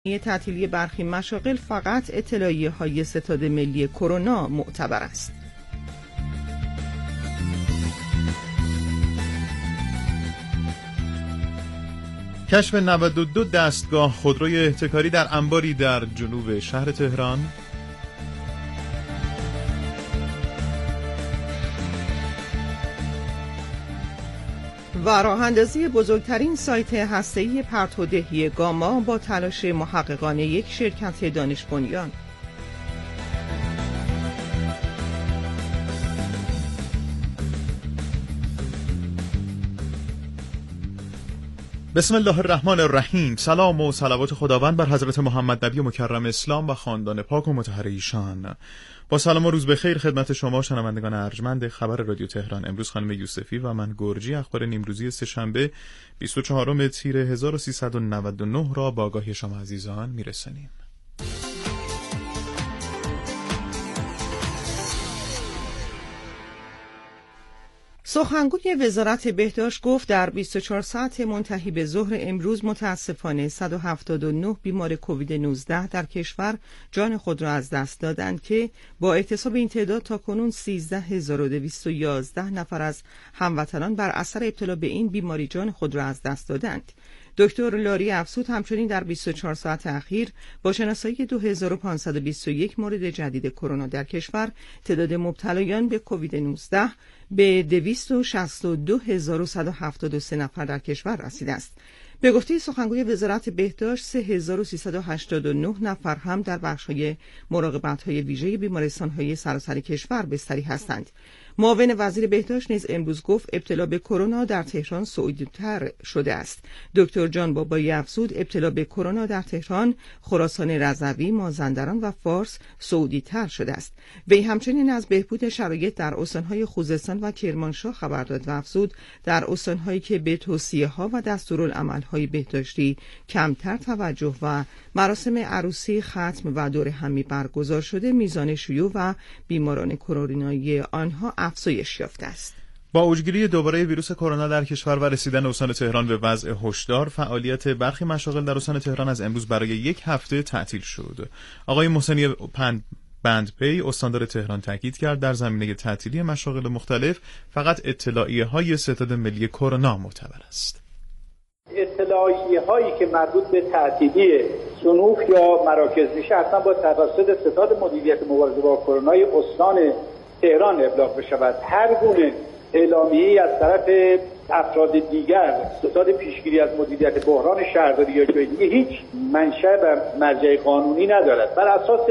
تعطیلی برخی مشاغل فقط اطلاعیه‌های ستاد ملی کرونا معتبر است. کشف 92 دستگاه خودروی احتکاری در انباری در جنوب شهر تهران. و راه‌اندازی بزرگترین سایت هسته‌ای پرتودهی گاما با تلاش محققان یک شرکت دانش بنیان. بسم الله الرحمن الرحیم. سلام و صلوات خداوند بر حضرت محمد نبی مکرم اسلام و خاندان پاک و مطهر ایشان. با سلام و روز بخیر خدمت شما شنوندگان ارجمند خبر رادیو تهران. امروز خانم یوسفی و من گرجی اخبار نیمروزی سه‌شنبه 24 تیر 1399 را با آگاهی شما عزیزان میرسانیم. سخنگوی وزارت بهداشت گفت در 24 ساعت منتهی به ظهر امروز متاسفانه 179 بیمار کووید 19 در کشور جان خود را از دست دادند که با احتساب این تعداد تاکنون 13211 نفر از هموطنان بر اثر ابتلا به این بیماری جان خود را از دست دادند. دکتر لاری افزود همچنین در 24 ساعت اخیر با شناسایی 2521 مورد جدید کرونا در کشور تعداد مبتلایان به کووید 19 به 262173 نفر در کشور رسیده است. به گفته سخنگوی وزارت بهداشت 3389 نفر هم در بخش‌های مراقبت‌های ویژه بیمارستان‌های سراسر کشور بستری هستند. معاون وزیر بهداشت نیز امروز گفت ابتلا به کرونا در تهران صعودی‌تر شده است. دکتر جان بابایی افزود ابتلا به کرونا در تهران، خراسان رضوی، مازندران و فارس صعودی‌تر شده است. وی همچنین از بهبود شرایط در استان‌های خوزستان و کرمانشاه خبر داد و افزود در استان‌هایی که به توصیه‌ها و دستورالعمل‌های بهداشتی کمتر توجه و مراسم عروسی، ختم و دور همی برگزار شده، میزان شیوع و بیماران کرونایی آنها افزایش یافته است. با اوجگیری دوباره ویروس کرونا در کشور و رسیدن استان تهران به وضع هشدار، فعالیت برخی مشاغل در استان تهران از امروز برای یک هفته تعطیل شد. آقای محسنی بندپی استاندار تهران تاکید کرد در زمینه تعطیلی مشاغل مختلف فقط اطلاعیه‌های ستاد ملی کرونا معتبر است. اطلاعیه‌هایی که مربوط به تعطیلی صنوف یا مراکز میشه حتما با توسط ستاد مدیریت مبارزه با کرونا استان تهران ابلاغ بشود. هر گونه اعلامیه‌ای از طرف افراد دیگر ستاد پیشگیری از مدیریت بحران شهرداری یا جای دیگه هیچ منشأ و مرجع قانونی ندارد. بر اساس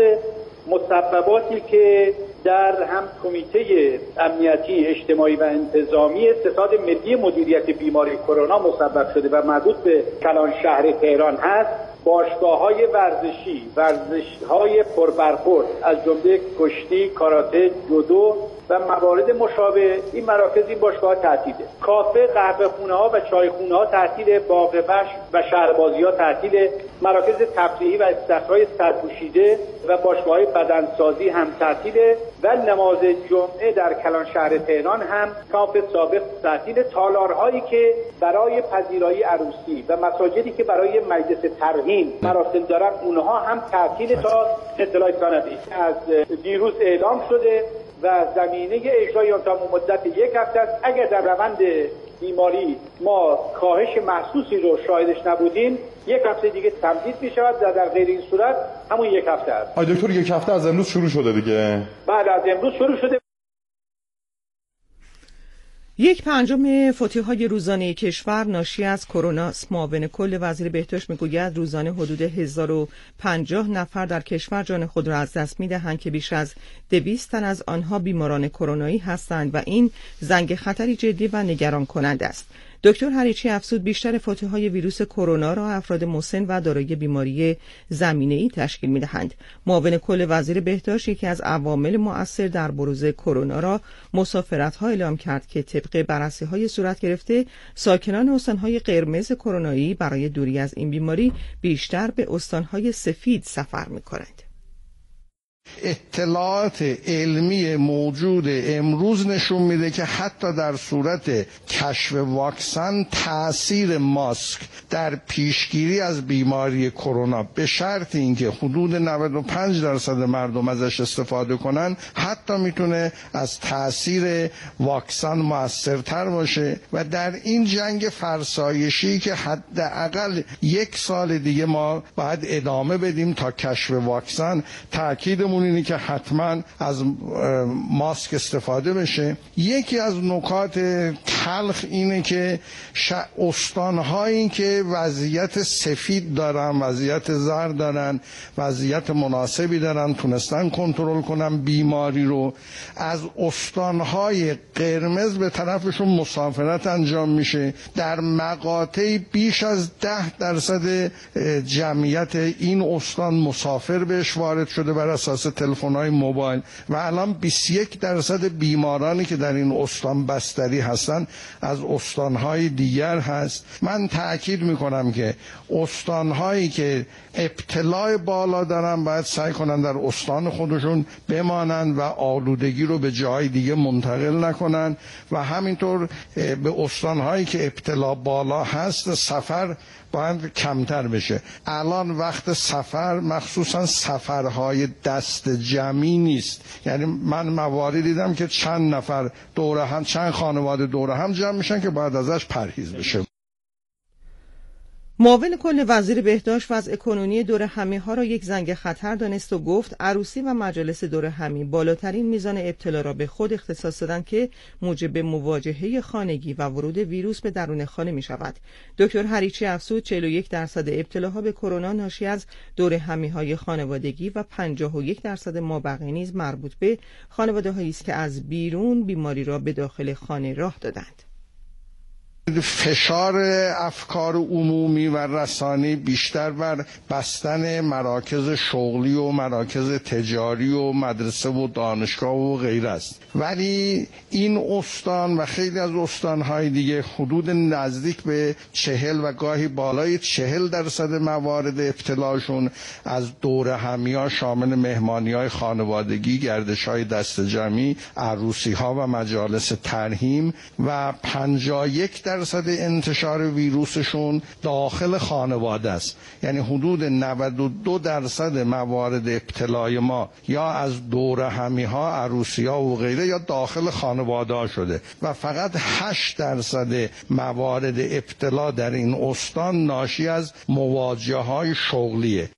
مسبباتی که در هم کمیته امنیتی اجتماعی و انتظامی ستاد ملی مدیریت بیماری کرونا مسبب شده و مربوط به کلان شهر تهران هست، باشگاه‌های ورزشی، ورزش‌های پربرخورد از جمله کشتی، کاراته، جودو و موارد مشابه، این مراکز این باشگاه‌ها تعطیله. کافه، قهوه‌خونه‌ها و چایخونه‌ها تعطیل، باغ وحش و شهربازی‌ها تعطیل، مراکز تفریحی و استخرهای سرپوشیده و باشگاه‌های بدنسازی هم تعطیله و نماز جمعه در کلان شهر تهران هم کافه سابق تعطیل. تالارهایی که برای پذیرایی عروسی و مساجدی که برای مجلس ترحیم مراسم دارن اونها هم تعطیل تا اطلاع کانادی. از دیروز اعلام شده و زمینه اجرای آن تا مدت یک هفته است. اگر در روند بیماری ما کاهش محسوسی رو شاهدش نبودیم، یک هفته دیگه تمدید می شود و در غیر این صورت همون یک هفته است. آقای دکتر یک هفته از امروز شروع شده دیگه؟ بله، از امروز شروع شده. 1/5 فوتی‌های روزانه کشور ناشی از کرونا است. معاون کل وزیر بهداشت میگوید روزانه حدود 1050 نفر در کشور جان خود را از دست میدهند که بیش از 200 تن از آنها بیماران کرونایی هستند و این زنگ خطری جدی و نگران کننده است. دکتر هریچی افزود بیشتر فوتی‌های ویروس کرونا را افراد مسن و دارای بیماری زمینه‌ای تشکیل می‌دهند. معاون کل وزیر بهداشت یکی از عوامل مؤثر در بروز کرونا را مسافرت‌ها اعلام کرد که طبق بررسی‌های صورت گرفته ساکنان استان‌های قرمز کرونایی برای دوری از این بیماری بیشتر به استان‌های سفید سفر می‌کنند. اطلاعات علمی موجود امروز نشون میده که حتی در صورت کشف واکسن تأثیر ماسک در پیشگیری از بیماری کرونا به شرط اینکه حدود 95% مردم ازش استفاده کنن حتی میتونه از تأثیر واکسن موثرتر باشه و در این جنگ فرسایشی که حداقل 1 سال دیگه ما باید ادامه بدیم تا کشف واکسن، تأکیدمون اینه که حتما از ماسک استفاده بشه. یکی از نکات تلخ اینه که استان‌هایی که وضعیت سفید دارن، وضعیت زرد دارن، وضعیت مناسبی دارن، تونستن کنترل کنن بیماری رو، از استان‌های قرمز به طرفشون مسافرت انجام میشه. در مقاطعی بیش از 10% جمعیت این استان مسافر بهش وارد شده بر اساس تلفن‌های موبایل و الان 21% بیمارانی که در این استان بستری هستن از استان‌های دیگر هست. من تأکید میکنم که استان‌هایی که ابتلا بالا دارن باید سعی کنن در استان خودشون بمانن و آلودگی رو به جای دیگه منتقل نکنن و همینطور به استان‌هایی که ابتلا بالا هست سفر باید کمتر بشه. الان وقت سفر مخصوصا سفرهای دست جمعی نیست. یعنی من مواردی دیدم که چند نفر دوره هم، چند خانواده دوره هم جمع میشن که باید ازش پرهیز بشه. معاون کل وزیر بهداشت وضع کنونی دور همی ها را یک زنگ خطر دانست و گفت عروسی و مجالس دور همی بالاترین میزان ابتلا را به خود اختصاص دادند که موجب مواجهه خانگی و ورود ویروس به درون خانه می شود. دکتر هریچی افزود 41% ابتلاها به کرونا ناشی از دور همی های خانوادگی و 51% مابقی نیز مربوط به خانواده هایی است که از بیرون بیماری را به داخل خانه راه دادند. فشار افکار عمومی و رسانی بیشتر بر بستن مراکز شغلی و مراکز تجاری و مدرسه و دانشگاه و غیره است، ولی این استان و خیلی از استانهای دیگه حدود نزدیک به 40 و گاهی بالای 40% موارد ابتلاشون از دور همیا شامل مهمانی‌های خانوادگی، گردش‌های دست جمعی، عروسی‌ها و مجالس ترحیم و 51% انتشار ویروسشون داخل خانواده است. یعنی حدود 92% موارد ابتلای ما یا از دور همی‌ها، عروسی‌ها و غیره یا داخل خانواده ها شده و فقط 8% موارد ابتلا در این استان ناشی از مواجهه‌های شغلیه.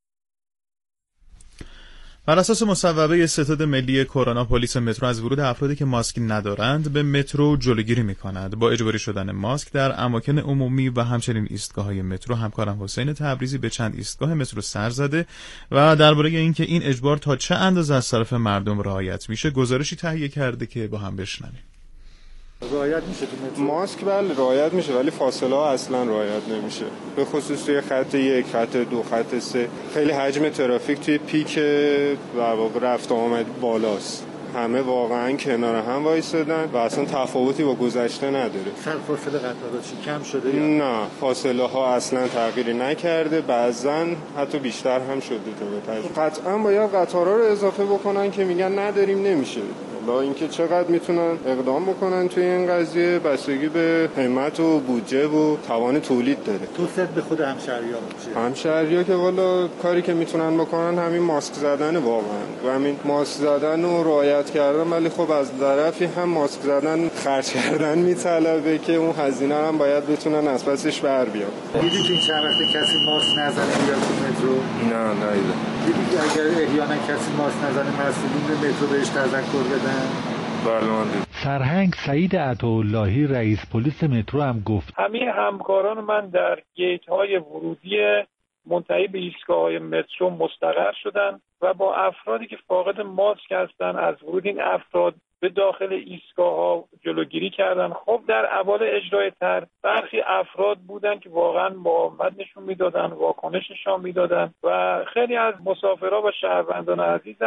بر اساس مصوبه ستاد ملی کرونا، پلیس مترو از ورود افرادی که ماسک ندارند به مترو جلوگیری می‌کند. با اجباری شدن ماسک در اماکن عمومی و همچنین ایستگاه‌های مترو، همکارم حسین تبریزی به چند ایستگاه مترو سر زده و درباره اینکه این اجبار تا چه اندازه از طرف مردم رعایت میشه گزارشی تهیه کرده که با هم بشنویم. رعایت میشه تو مترو؟ ماسک بله رعایت میشه، ولی فاصله ها اصلا رعایت نمیشه، به خصوص توی خط 1، خط 2، خط 3. خیلی حجم ترافیک توی پیک در واقع رفت آمد بالاست، همه واقعا کنار هم وایسادن و اصلا تفاوتی با گذشته نداره. فاصله قطارها چی کم شده یا نه؟ فاصله ها اصلا تغییری نکرده، بعضا حتی بیشتر هم شده. قطعا باید قطارها رو اضافه بکنن که میگن نداریم نمیشه. لا اینکه چقدر میتونن اقدام بکنن توی این قضیه بستگی به همت و بودجه و توان تولید داره. توصیت به خود همشهری‌ها که والا کاری که میتونن بکنن همین ماسک زدن واقعا و همین ماسک زدن و رعایت کردن، ولی خب از طرفی هم ماسک زدن خرج کردن میطلبه که اون هزینه هم باید بتونن از پسش بر بیان. دیدی که این چند وقت کسی ماسک نزنه یا تو مترو؟ نه ندیدم. دیدی که اگر احیانا کسی ماسک نزنه مسئولین مترو بهش تذکر بدن؟ سرهنگ سعید عطااللهی رئیس پلیس مترو هم گفت همه همکاران من در گیت های ورودی منتهی به ایستگاه‌های مترو مستقر شدن و با افرادی که فاقد ماسک هستن از ورود این افراد به داخل ایستگاه‌ها جلوگیری کردن. خب در اوایل اجرای طرح برخی افراد بودن که واقعا مقاومت نشون میدادن، واکنش نشون میدادن و خیلی از مسافرها و شهروندان عزیزم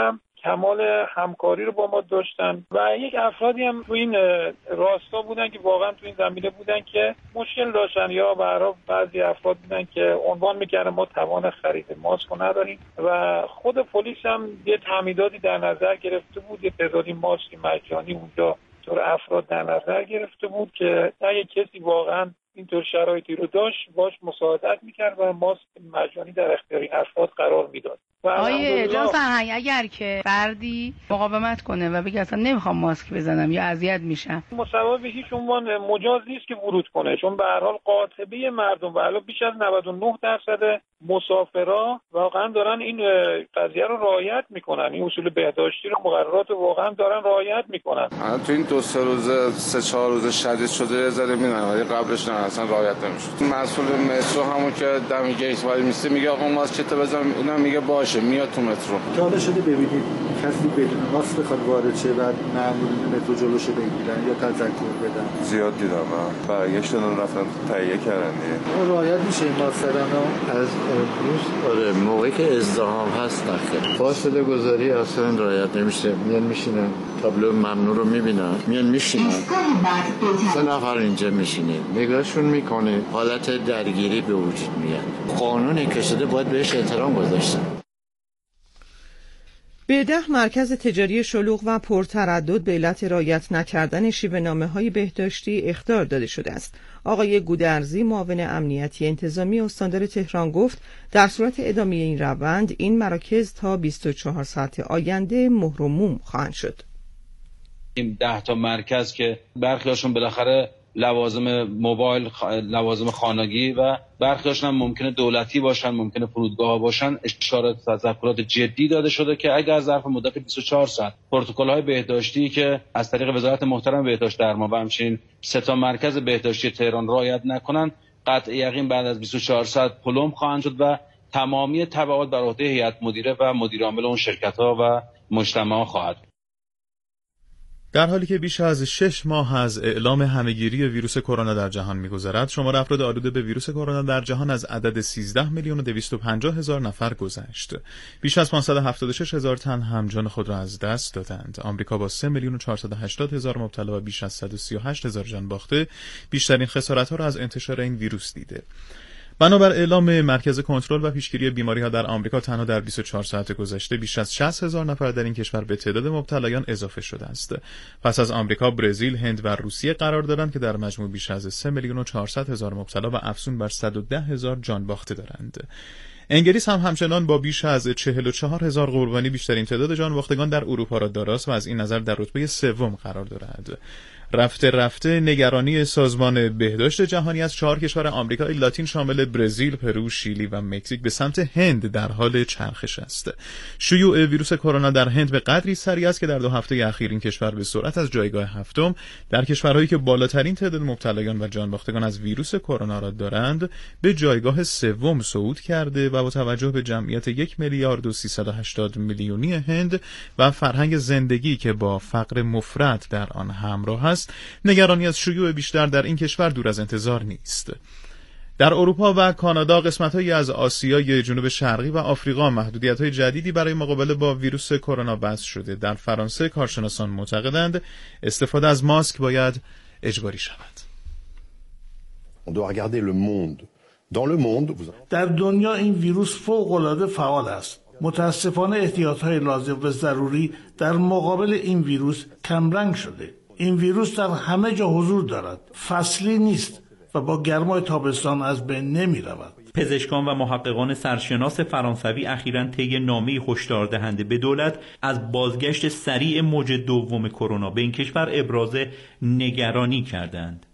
کمال همکاری رو با ما داشتن و یک افرادی هم تو این راستا بودن که واقعا تو این زمینه بودن که مشکل داشتن یا برای بعضی افراد بودن که عنوان میکردن ما توان خرید ماسک رو نداریم و خود پلیس هم یه تعمیداتی در نظر گرفته بود، یه تعدادی ماسک مجانی اونجا طور افراد در نظر گرفته بود که اگه کسی واقعا اینطور شرایطی رو داشت باش مساعدت میکرد و ماسک مجانی در اختیار این افراد قرار میداد. آیه جان فرهنگ اگر که فردی مقاومت کنه و بگه اصلا نمیخوام ماسک بزنم یا اذیت میشم، مصوب به هیچ عنوان مجاز نیست که ورود کنه، چون به هر حال قاطبه مردم و الان بیش از 99% مسافرا واقعا دارن این قضیه رو رعایت میکنن، این اصول بهداشتی رو مقررات رو واقعا دارن رعایت میکنن. تو این 2-3 روز 3-4 روز شدید شده یه ذره میدونم ولی قبلش نه اصلا رعایت نمیشد. مسئول مترو همون که دم گیت وای میسته میگه آقا ماسک تو بزن، اونم میگه باشه میاد تو مترو. حالا شده ببینید کسی بدون ماسک بخواد وارد شه و مامورین مترو جلوشو بگیرن یا تذکر بدن. زیاد دیدم من برگشتن رفتن تهیه کردن دیگه. رعایت میشه این ماسک‌ها از امروز آره موقعی که ازدحام هست داخل فاصله گذاری اصلا رعایت نمیشه. میان میشینن تابلو ممنوع رو میبینن میان میشینن 3 نفر اینجا میشینه نگاهشون میکنه حالت درگیری به وجود میاد. قانونی که شده باید بهش احترام گذاشتن. به 10 مرکز تجاری شلوغ و پرتردد به علت رعایت نکردن شیوه‌نامه‌های بهداشتی اخطار داده شده است. آقای گودرزی معاون امنیتی انتظامی استاندار تهران گفت در صورت ادامه این روند این مراکز تا 24 ساعت آینده مهر و موم خواهند شد. این 10 تا مرکز که برخیاشون بالاخره لوازم موبایل، لوازم خانگی و برخیاشون هم ممکنه دولتی باشن، ممکنه فرودگاه باشن، اشارات تذکرات جدی داده شده که اگر ظرف مدت 24 ساعت پروتکل‌های بهداشتی که از طریق وزارت محترم بهداشت درمان و همچنین 3 تا مرکز بهداشتی تهران رعایت نکنن، قطع یقین بعد از 24 ساعت پلم خواهند شد و تمامی تبعات بر عهده هیئت مدیره و مدیر عامل اون شرکت‌ها و مجتمع خواهد. در حالی که بیش از 6 ماه از اعلام همهگیری ویروس کرونا در جهان می‌گذرد، شمار افراد آلوده به ویروس کرونا در جهان از عدد 13,250,000 نفر گذشت. بیش از 576,000 تن هم جان خود را از دست دادند. آمریکا با 3,480,000 مبتلا و بیش از 138,000 جان باخته، بیشترین خسارت‌ها را از انتشار این ویروس دیده. بنابر اعلام مرکز کنترل و پیشگیری بیماری‌ها در آمریکا تنها در 24 ساعت گذشته بیش از 60,000 نفر در این کشور به تعداد مبتلایان اضافه شده است. پس از آمریکا، برزیل، هند و روسیه قرار دارند که در مجموع بیش از 3,400,000 مبتلا و افزون بر 110,000 جان باخته دارند. انگلیس هم همچنان با بیش از 44,000 قربانی بیشترین تعداد جان باختگان در اروپا را داراست و از این نظر در رتبه سوم قرار دارد. رفته نگرانی سازمان بهداشت جهانی از 4 کشور آمریکای لاتین شامل برزیل، پرو، شیلی و مکزیک به سمت هند در حال چرخش است. شیوع ویروس کرونا در هند به قدری سریع است که در 2 هفته اخیر این کشور به سرعت از جایگاه 7م در کشورهایی که بالاترین تعداد مبتلایان و جان باختگان از ویروس کرونا را دارند به جایگاه 3 صعود کرده و با توجه به جمعیت 1,380,000,000 هند و فرهنگ زندگی که با فقر مفرط در آن همراه است، نگرانی از شیوع بیشتر در این کشور دور از انتظار نیست. در اروپا و کانادا، قسمت‌هایی از آسیای جنوب شرقی و آفریقا محدودیت‌های جدیدی برای مقابله با ویروس کرونا وضع شده. در فرانسه کارشناسان معتقدند استفاده از ماسک باید اجباری شود. در دنیا این ویروس فوق‌العاده فعال است. متاسفانه احتیاط‌های لازم و ضروری در مقابل این ویروس کمرنگ شده. این ویروس در همه جا حضور دارد، فصلی نیست و با گرمای تابستان از بین نمی رود. پزشکان و محققان سرشناس فرانسوی اخیراً طی نامه‌ای هشدار دهنده به دولت از بازگشت سریع موج دوم کرونا به این کشور ابراز نگرانی کردند.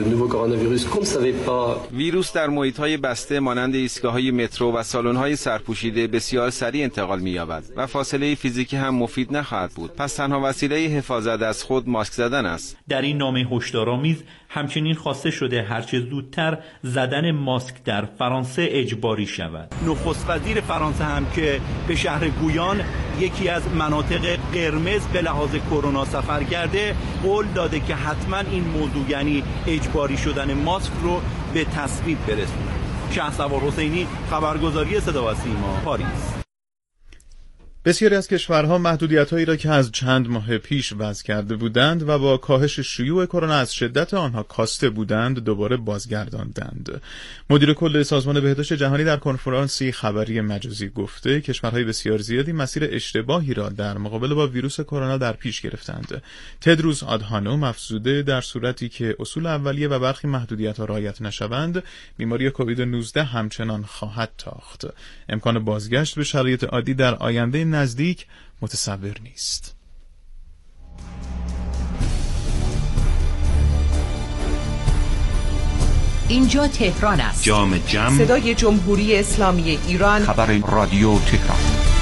ویروس در محیط‌های بسته مانند ایستگاه‌های مترو و سالن‌های سرپوشیده بسیار سریع انتقال می‌یابد و فاصله فیزیکی هم مفید نخواهد بود. پس تنها وسیله حفاظت از خود ماسک زدن است. در این نامه هشدارآمیز همچنین خواسته شده هرچه زودتر زدن ماسک در فرانسه اجباری شود. نخست وزیر فرانسه هم که به شهر گویان، یکی از مناطق قرمز به لحاظ کرونا سفر کرده، قول داده که حتما این موضوع یعنی اجباری شدن ماسک رو به تصویب برسونه. شهسوار حسینی، خبرگزاری صدا و سیما، پاریس. بسیاری از کشورها محدودیت‌هایی را که از چند ماه پیش وضع کرده بودند و با کاهش شیوع کرونا از شدت آنها کاسته بودند دوباره بازگرداندند. مدیر کل سازمان بهداشت جهانی در کنفرانسی خبری مجازی گفته کشورهای بسیار زیادی مسیر اشتباهی را در مقابله با ویروس کرونا در پیش گرفتند. تدروس آدهانوم افزوده در صورتی که اصول اولیه و برخی محدودیت‌ها رعایت نشوند، بیماری کووید 19 همچنان خواهد تاخت. امکان بازگشت به شرایط عادی در آینده نزدیک متصور نیست. اینجا تهران است. جام جم، صدای جمهوری اسلامی ایران، خبر رادیو تهران.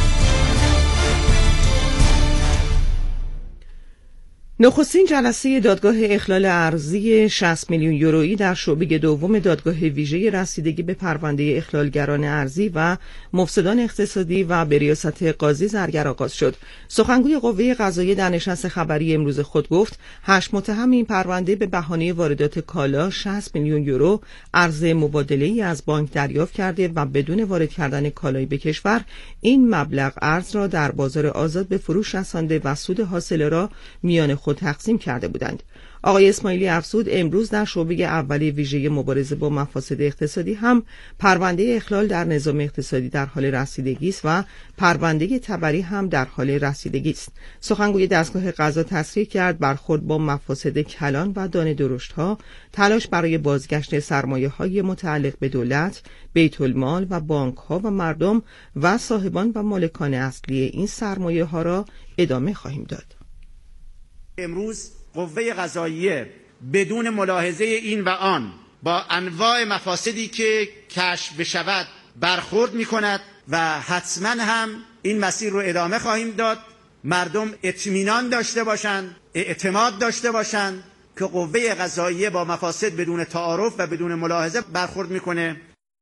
نخستین جلسه دادگاه اخلال ارضی 60 میلیون یورویی در شعبه دوم دادگاه ویژه رسیدگی به پرونده اخلالگران ارضی و مفسدان اقتصادی و به ریاست قاضی زرگر آغاز شد. سخنگوی قوه قضاییه در نشست خبری امروز خود گفت 8 متهم این پرونده به بهانه واردات کالا 60 میلیون یورو ارز مبادله‌ای از بانک دریافت کرده و بدون وارد کردن کالایی به کشور این مبلغ ارز را در بازار آزاد به فروش رسانده و سود حاصل را میان خود تقسیم کرده بودند. آقای اسماعیلی افزود امروز در شعبه اول ویژه مبارزه با مفاسد اقتصادی هم پرونده اخلال در نظام اقتصادی در حال رسیدگی است و پرونده تبری هم در حال رسیدگی است. سخنگوی دستگاه قضا تصریح کرد برخورد با مفاسد کلان و دانه درشت‌ها، تلاش برای بازگشت سرمایه‌های متعلق به دولت، بیت المال و بانک‌ها و مردم و صاحبان و مالکان اصلی این سرمایه‌ها را ادامه خواهیم داد. امروز قوه قضاییه بدون ملاحظه این و آن با انواع مفاسدی که کشف بشود برخورد می کند و حتما هم این مسیر رو ادامه خواهیم داد. مردم اطمینان داشته باشند، اعتماد داشته باشند که قوه قضاییه با مفاسد بدون تعارف و بدون ملاحظه برخورد میکنه.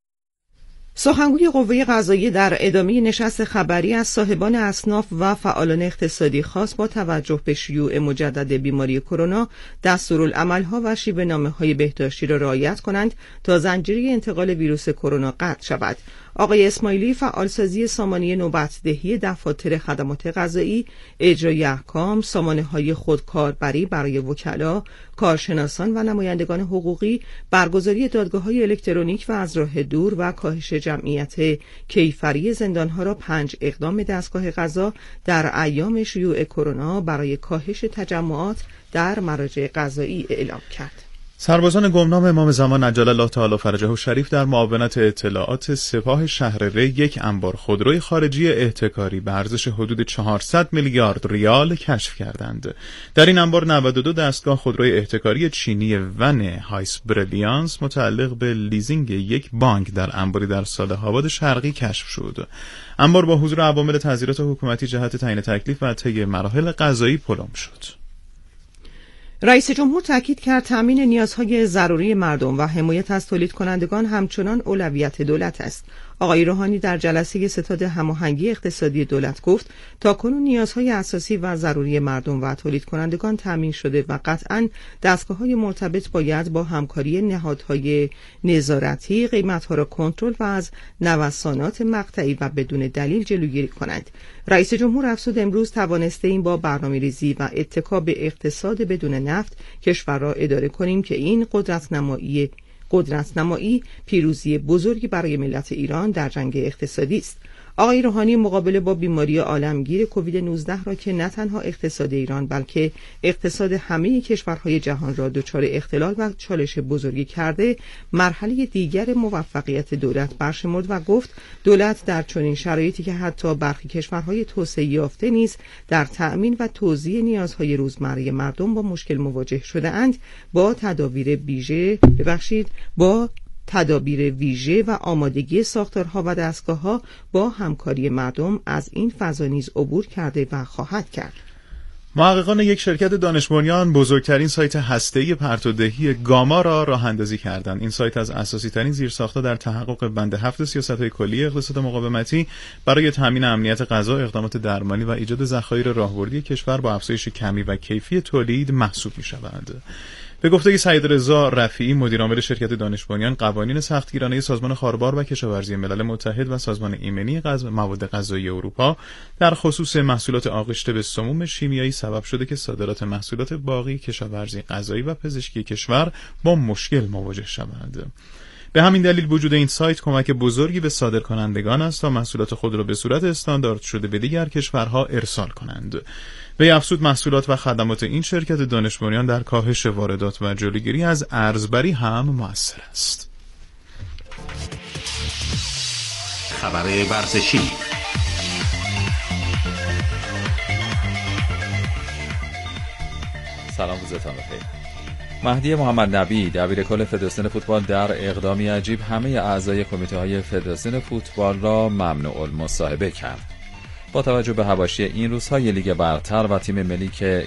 سخنگوی قوه قضاییه در ادامه نشست خبری از صاحبان اصناف و فعالان اقتصادی خواست با توجه به شیوع مجدد بیماری کرونا دستورالعمل‌ها و شیوه‌نامه‌های بهداشتی را رعایت کنند تا زنجیره انتقال ویروس کرونا قطع شود. آقای اسماعیلی فعالسازی سامانه نوبت‌دهی دفاتر خدمات قضایی، اجرای احکام، سامانه‌های خودکاربری برای وکلا، کارشناسان و نمایندگان حقوقی، برگزاری دادگاه‌های الکترونیک و از راه دور و کاهش جمعیت کیفری زندان‌ها را 5 اقدام دستگاه قضا در ایام شیوع کرونا برای کاهش تجمعات در مراجع قضایی اعلام کرد. سربازان گمنام امام زمان عجل الله تعالی فرجه شریف در معاونت اطلاعات سپاه شهر ری یک انبار خودروی خارجی احتکاری به ارزش حدود 400 میلیارد ریال کشف کردند. در این انبار 92 دستگاه خودروی احتکاری چینی ون هایس بریلیانس متعلق به لیزینگ یک بانک در انباری در صالح‌آباد شرقی کشف شد. انبار با حضور عوامل تحذیرات حکومتی جهت تعیین تکلیف و طی مراحل قضایی پلم شد. رئیس جمهور تاکید کرد تامین نیازهای ضروری مردم و حمایت از تولید کنندگان همچنان اولویت دولت است. آقای روحانی در جلسه ستاد هماهنگی اقتصادی دولت گفت تاکنون نیازهای اساسی و ضروری مردم و تولید کنندگان تامین شده و قطعاً دستگاه‌های مرتبط باید با همکاری نهادهای نظارتی قیمت‌ها را کنترل و از نوسانات مقطعی و بدون دلیل جلوگیری کنند. رئیس جمهور افزود امروز توانسته این با برنامه‌ریزی و اتکا به اقتصاد بدون نفت کشور را اداره کنیم که این قدرت‌نمایی پیروزی بزرگی برای ملت ایران در جنگ اقتصادی است. آقای روحانی مقابله با بیماری عالمگیر کووید 19 را که نه تنها اقتصاد ایران بلکه اقتصاد همه کشورهای جهان را دچار اختلال و چالش بزرگی کرده مرحله دیگر موفقیت دولت برشمرد و گفت دولت در چنین شرایطی که حتی برخی کشورهای توسعه یافته نیز در تأمین و توزیع نیازهای روزمره مردم با مشکل مواجه شده اند با تدابیر ویژه و آمادگی ساختارها و دستگاه‌ها با همکاری مردم از این فضا نیز عبور کرده و خواهد کرد. محققان یک شرکت دانش بنیان بزرگترین سایت هسته‌ای پرتودهی گاما را راه‌اندازی کردند. این سایت از اساسی‌ترین زیرساخت‌ها در تحقق بند 7 سیاست‌های کلی اقتصاد مقاومتی برای تامین امنیت غذا، اقدامات درمانی و ایجاد ذخایر راهبردی کشور با افزایش کمی و کیفی تولید محسوب می‌شوند. به گفته سعید رضا رفیعی مدیرعامل شرکت دانش بنیان، قوانین سختگیرانه سازمان خاربار و کشاورزی ملل متحد و سازمان ایمنی مواد غذایی اروپا در خصوص محصولات آغشته به سموم شیمیایی سبب شده که صادرات محصولات باغی، کشاورزی غذایی و پزشکی کشور با مشکل مواجه شوند. به همین دلیل وجود این سایت کمک بزرگی به صادرکنندگان است تا محصولات خود را به صورت استاندارد شده به دیگر کشورها ارسال کنند. به افزود محصولات و خدمات این شرکت دانش بنیان در کاهش واردات و جلوگیری از ارزبری هم مؤثر است. خبر ورزشی. سلام، روزتان بخیر. مهدی محمد نبی دبیر کل فدراسیون فوتبال در اقدامی عجیب همه اعضای کمیته های فدراسیون فوتبال را ممنوع المصاحبه کرد. با توجه به حواشی این روزهای لیگ برتر و تیم ملی که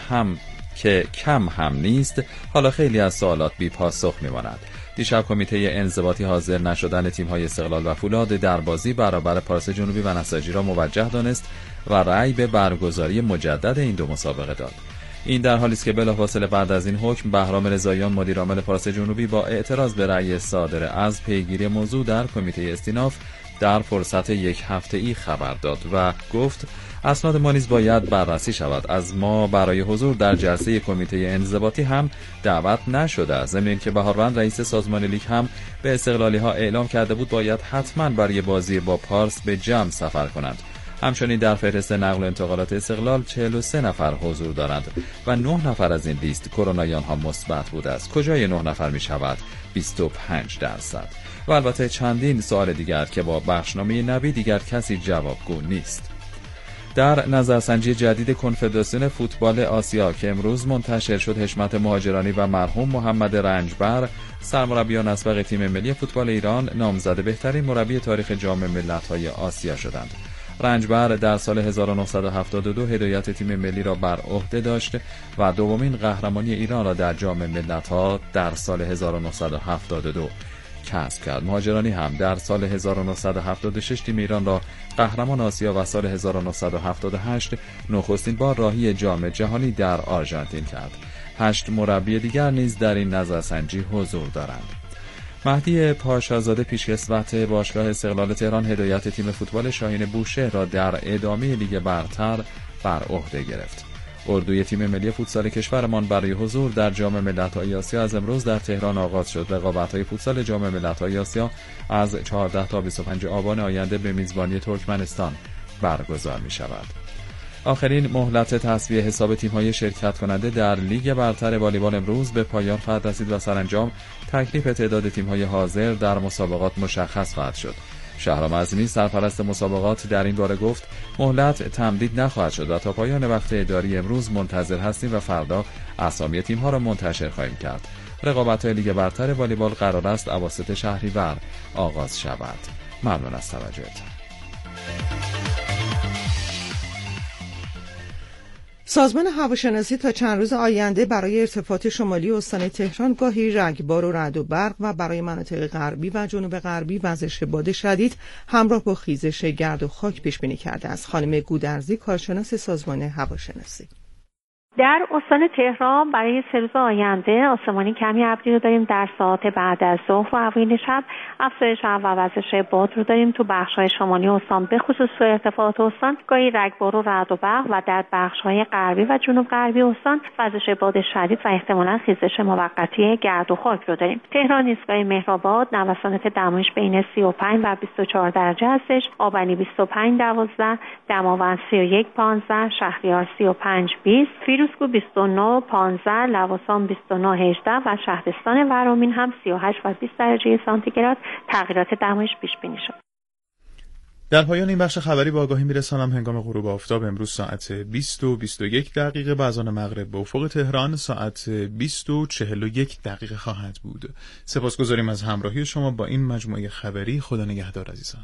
کم هم نیست، حالا خیلی از سوالات بی پاسخ میماند. دیشب کمیته انضباطی حاضر نشدن تیم‌های استقلال و فولاد در بازی برابر پارس جنوبی و نساجی را موجه دانست و رأی به برگزاری مجدد این دو مسابقه داد. این در حالی است که بلافاصله بعد از این حکم بهرام رضاییان مدیرعامل پارس جنوبی با اعتراض به رأی صادر از پیگیری موضوع در کمیته استیناف در فرصت یک هفته‌ای خبر داد و گفت اسناد ما نیز باید بررسی شود. از ما برای حضور در جلسه کمیته انضباطی هم دعوت نشده است. ضمن اینکه بهاروند رئیس سازمان لیگ هم به استقلالی‌ها اعلام کرده بود باید حتما برای بازی با پارس به جمع سفر کنند. همچنین در فهرست نقل و انتقالات استقلال 43 نفر حضور دارند و 9 نفر از این لیست کروناییان ها مثبت بوده است. کجای 9 نفر می شود؟ 25%. و البته چندین سوال دیگر که با بخشنامه نبی دیگر کسی جوابگو نیست. در نظرسنجی جدید کنفدراسیون فوتبال آسیا که امروز منتشر شد، حشمت مهاجرانی و مرحوم محمد رنجبر سرمربیان اسبق تیم ملی فوتبال ایران نامزد بهترین مربی تاریخ جام ملت‌های آسیا شدند. رنجبر در سال 1972 هدایت تیم ملی را بر عهده داشت و دومین قهرمانی ایران را در جام ملت‌ها در سال 1972 کسب کرد. مهاجرانی هم در سال 1976 تیم ایران را قهرمان آسیا و سال 1978 نخستین بار راهی جام جهانی در آرژانتین کرد. 8 مربی دیگر نیز در این نظرسنجی حضور دارند. مهدی پاشازاده پیشکسوت باشگاه استقلال تهران هدایت تیم فوتبال شاهین بوشهر را در ادامه لیگ برتر بر عهده گرفت. اردوی تیم ملی فوتسال کشورمان برای حضور در جام ملت‌های آسیا از امروز در تهران آغاز شد. رقابت‌های فوتسال جام ملت‌های آسیا از 14 تا 25 آبان آینده به میزبانی ترکمنستان برگزار می‌شود. آخرین مهلت تصفیه حساب تیم‌های شرکت کننده در لیگ برتر والیبال امروز به پایان خواهد رسید و سرانجام تکلیف تعداد تیم‌های حاضر در مسابقات مشخص خواهد شد. شهرام عظیمی سرپرست مسابقات در این باره گفت مهلت تمدید نخواهد شد و تا پایان وقت اداری امروز منتظر هستیم و فردا اسامی تیم‌ها را منتشر خواهیم کرد. رقابت‌های لیگ برتر والیبال قرار است اواسط شهریور آغاز شود. ممنون از توجهتان. سازمان هواشناسی تا چند روز آینده برای ارتفاعات شمالی استان تهران گاهی رگبار و رعد و برق و برای مناطق غربی و جنوب غربی وزش باد شدید همراه با خیزش گرد و خاک پیش بینی کرده است. خانم گودرزی کارشناس سازمان هواشناسی: در استان تهران برای 3 روز آینده آسمانی کمی ابری رو داریم. در ساعات بعد از ظهر و اوایل شب افزایش و وزش باد رو داریم تو بخش‌های شمالی استان، به خصوص تو ارتفاعات استان گاهی رگبار و رعد و برق و در بخش‌های غربی و جنوب غربی استان وزش باد شدید و احتمالاً خیزش موقتی گرد و خاک رو داریم. تهران ایستگاه مهرآباد نوسانات دمایش بین 35 و 24 درجه هستش. آبنی 25-12، دماوند 31-15، شهریار 35-20، فیروزکوه 29-15، لواسان 29-18 و شهرستان ورامین هم 38 و 20 درجه سانتیگراد تغییرات دمایش پیش بینی شد. در پایان این بخش خبری با آگاهی میرسانم هنگام غروب آفتاب امروز ساعت 20 و 21 دقیقه به اذان مغرب به افق تهران ساعت 20 و 41 دقیقه خواهد بود. سپاسگزاریم از همراهی شما با این مجموعه خبری. خدا نگهدار عزیزان.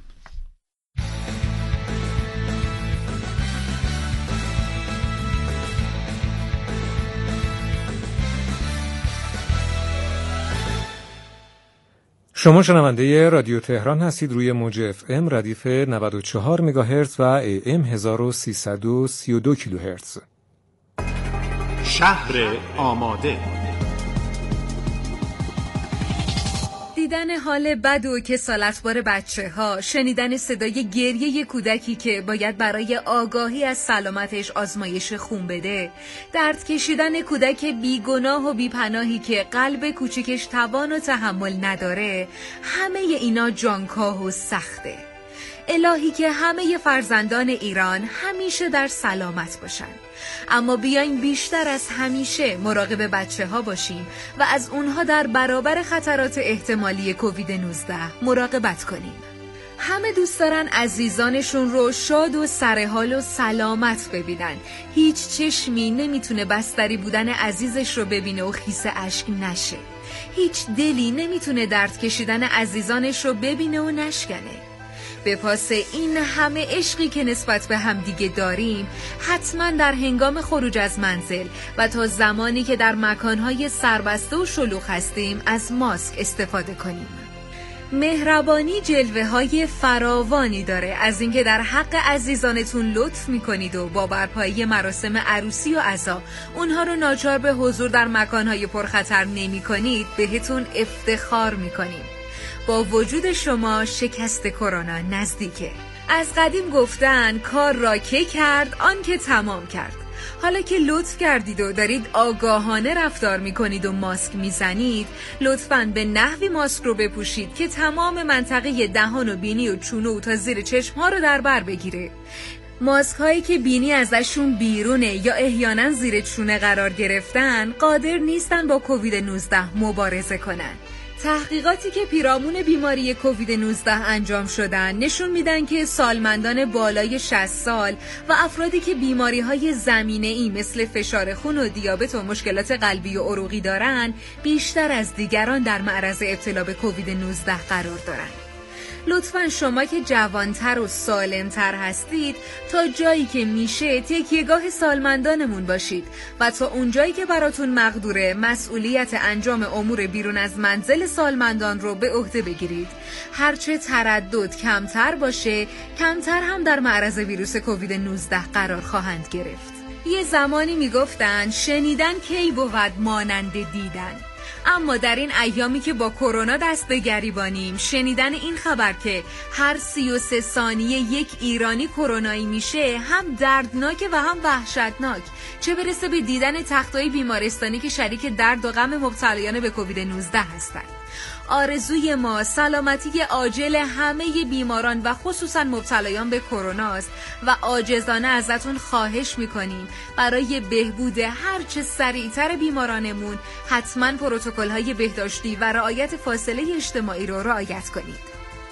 شما شنونده رادیو تهران هستید. روی موج اف ام ردیف 94 مگاهرتز و ای ام 1332 کیلوهرتز. شهر آماده. شنیدن حال بد و کسالتبار بچه‌ها، شنیدن صدای گریه کودکی که باید برای آگاهی از سلامتش آزمایش خون بده، درد کشیدن کودک بیگناه و بیپناهی که قلب کوچیکش توان و تحمل نداره، همه اینا جانکاه و سخته. الهی که همه فرزندان ایران همیشه در سلامت باشن. اما بیاین بیشتر از همیشه مراقب بچه‌ها باشیم و از اونها در برابر خطرات احتمالی کووید 19 مراقبت کنیم. همه دوست دارن عزیزانشون رو شاد و سرحال و سلامت ببینن. هیچ چشمی نمیتونه بستری بودن عزیزش رو ببینه و خیس اشک نشه. هیچ دلی نمیتونه درد کشیدن عزیزانش رو ببینه و نشکنه. به پاس این همه عشقی که نسبت به هم دیگه داریم، حتما در هنگام خروج از منزل و تا زمانی که در مکانهای سربسته و شلوغ هستیم از ماسک استفاده کنیم. مهربانی جلوه های فراوانی داره، از اینکه در حق عزیزانتون لطف میکنید و با برپایی مراسم عروسی و عزا اونها رو ناچار به حضور در مکانهای پرخطر نمی کنید، بهتون افتخار میکنیم. با وجود شما شکست کرونا نزدیکه. از قدیم گفتن کار را که کرد آن که تمام کرد. حالا که لطف کردید و دارید آگاهانه رفتار میکنید و ماسک میزنید، لطفاً به نحوی ماسک رو بپوشید که تمام منطقه دهان و بینی و چونه و تا زیر چشم ها رو در بر بگیره. ماسک هایی که بینی ازشون بیرونه یا احیانا زیر چونه قرار گرفتن قادر نیستن با کووید 19 مبارزه کنن. تحقیقاتی که پیرامون بیماری کووید 19 انجام شدن نشون میدن که سالمندان بالای 60 سال و افرادی که بیماری‌های زمینه‌ای مثل فشار خون و دیابت و مشکلات قلبی و عروقی دارن بیشتر از دیگران در معرض ابتلا به کووید 19 قرار دارن. لطفاً شما که جوانتر و سالمتر هستید تا جایی که میشه تکیهگاه سالمندانمون باشید و تا اونجایی که براتون مقدوره مسئولیت انجام امور بیرون از منزل سالمندان رو به عهده بگیرید. هرچه تردد کمتر باشه، کمتر هم در معرض ویروس کووید 19 قرار خواهند گرفت. یه زمانی میگفتن شنیدن کی بود مانند دیدن. اما در این ایامی که با کرونا دست به گریبانیم، شنیدن این خبر که هر 33 ثانیه یک ایرانی کرونایی میشه هم دردناک و هم وحشتناک، چه برسه به دیدن تختای بیمارستانی که شریک درد و غم مبتلایان به کووید 19 هستند. آرزوی ما سلامتی عاجل همه بیماران و خصوصا مبتلایان به کرونا است و عاجزانه ازتون خواهش میکنیم برای بهبود هر چه سریعتر بیمارانمون حتما پروتکل‌های بهداشتی و رعایت فاصله اجتماعی رو رعایت کنید.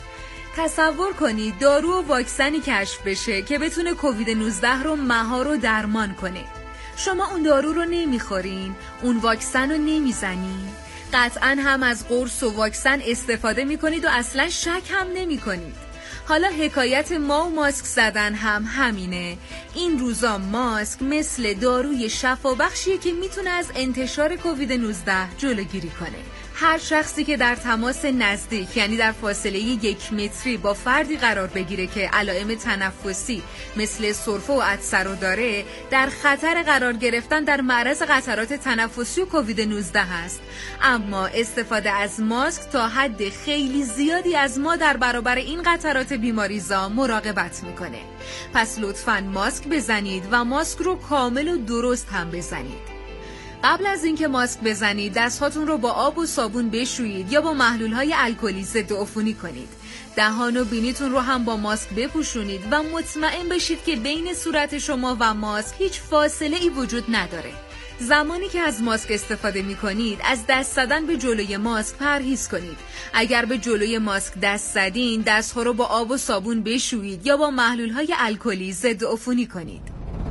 تصور کنید دارو و واکسنی کشف بشه که بتونه کووید 19 رو مهار و درمان کنه. شما اون دارو رو نمیخورین، اون واکسن رو نمیزنین، قطعاً هم از قرص و واکسن استفاده میکنید و اصلا شک هم نمیکنید. حالا حکایت ما و ماسک زدن هم همینه. این روزا ماسک مثل داروی شفابخشیه که میتونه از انتشار کووید 19 جلوگیری کنه. هر شخصی که در تماس نزدیک یعنی در فاصله 1 متری با فردی قرار بگیره که علائم تنفسی مثل سرفه و عطسه رو داره، در خطر قرار گرفتن در معرض خطرات تنفسی و کووید 19 هست. اما استفاده از ماسک تا حد خیلی زیادی از ما در برابر این خطرات بیماریزا مراقبت میکنه. پس لطفاً ماسک بزنید و ماسک رو کامل و درست هم بزنید. قبل از اینکه ماسک بزنید دستهاتون رو با آب و صابون بشویید یا با محلول‌های الکلی ضد عفونی کنید. دهان و بینیتون رو هم با ماسک بپوشونید و مطمئن بشید که بین صورت شما و ماسک هیچ فاصله‌ای وجود نداره. زمانی که از ماسک استفاده می‌کنید از دست زدن به جلوی ماسک پرهیز کنید. اگر به جلوی ماسک دست زدین دست‌ها رو با آب و صابون بشویید یا با محلول‌های الکلی ضد عفونی کنید.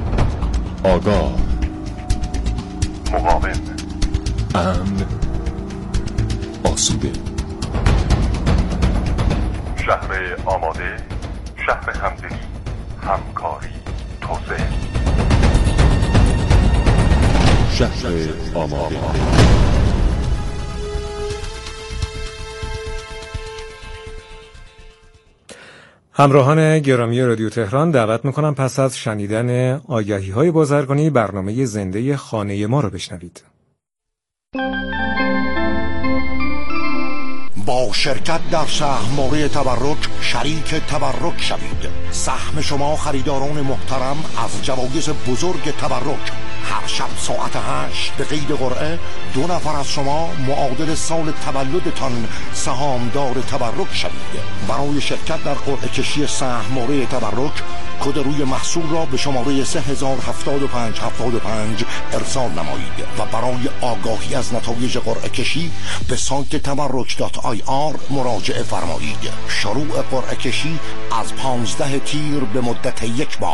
آگاه، مقاوم، امن، آسوده. شهر آماده، شهر همدلی، همکاری، توسعه. شهر آماده. همراهان گرامی رادیو تهران دعوت میکنم پس از شنیدن آگهی‌های بازرگانی برنامه زنده خانه ما رو بشنوید. با شرکت در سهم‌موره تبرک شریک تبرک شوید. سهم شما خریداران محترم از جوایز بزرگ تبرک. هر شب ساعت 8 به قید قرعه 2 نفر از شما معادل سال تولدتان سهامدار تبرک شوید. برای شرکت در قرعه کشی سهم‌موره تبرک کد روی محصول را به شماره 307575 ارسال نمایید و برای آگاهی از نتایج قرعه کشی به سایت تبرک.ir مراجعه فرمایید. شروع قرعه کشی از 15 تیر به مدت 1 ماه.